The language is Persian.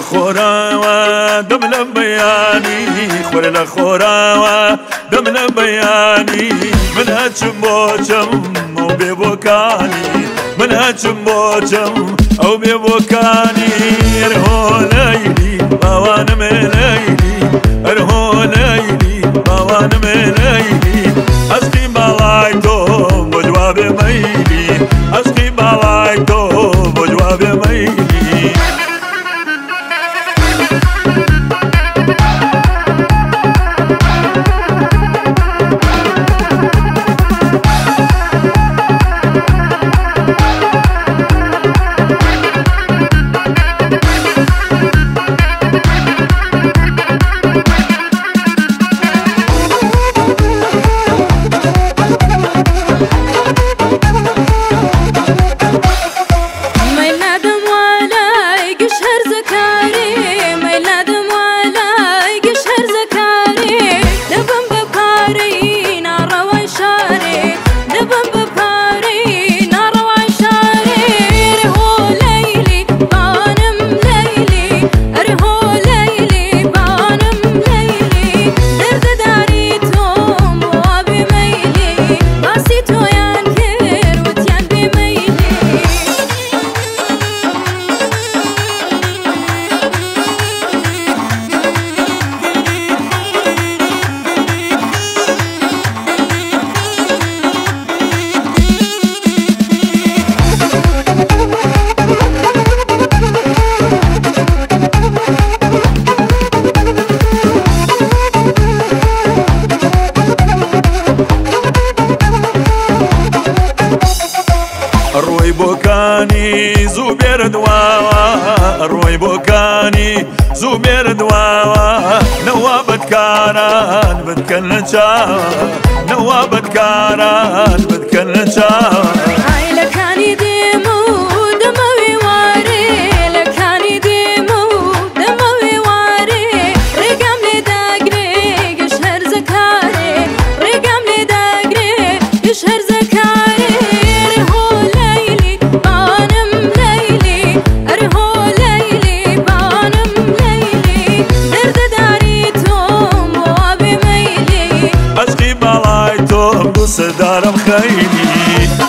لخورا دم لبياني خور لخورا دم لبياني من هاتشم بوچم او بيبوكاني من هاتشم بوچم او بيبوكاني ارهو ليلي باوانم ليلي ارهو ليلي باوانم ليلي اسقي بالايتو بجواب ميلي اسقي بالايتو بجواب ميلي روي بوكاني زوبير دواوا روي بوكاني زوبير دواوا نوابت كاران بتكلن شاوا نوابت كاران بتكلن شاوا صدارم خيلي